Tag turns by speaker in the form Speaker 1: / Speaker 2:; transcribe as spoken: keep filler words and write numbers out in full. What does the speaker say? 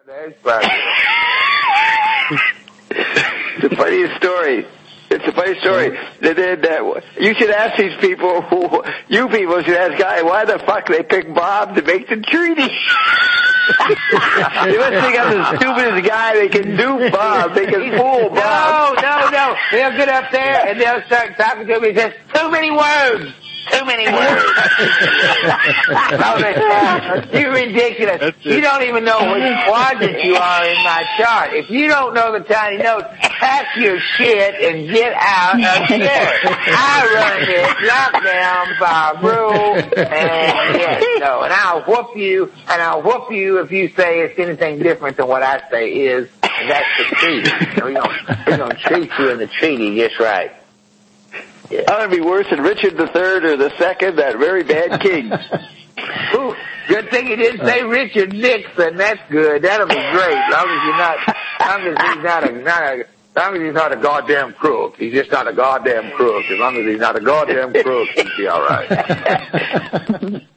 Speaker 1: That's funny.
Speaker 2: It's the funniest story. It's a funny story. They did, uh, you should ask these people, who, you people should ask guy, why the fuck they picked Bob to make the treaty? You must think I'm the stupidest guy they can do, Bob. They can fool Bob.
Speaker 1: No, no, no. They'll get up there and they'll start talking to me and say, too many words. Too many words. You're ridiculous. You don't even know which quadrant you are in my chart. If you don't know the tiny notes, pack your shit and get out of here. I run this lockdown by rule, and yes, no, and I'll whoop you, and I'll whoop you if you say it's anything different than what I say is, and that's the treaty. We're gonna, we're gonna treat you in the treaty just right.
Speaker 2: Yeah. I'm going to be worse than Richard the Third or the Second, that very bad king.
Speaker 1: Ooh, good thing you didn't say Richard Nixon. That's good. That'll be great. As long as you're not, as long as he's not a, not a, as long as he's not a goddamn crook. He's just not a goddamn crook. As long as he's not a goddamn crook, he'll be all right.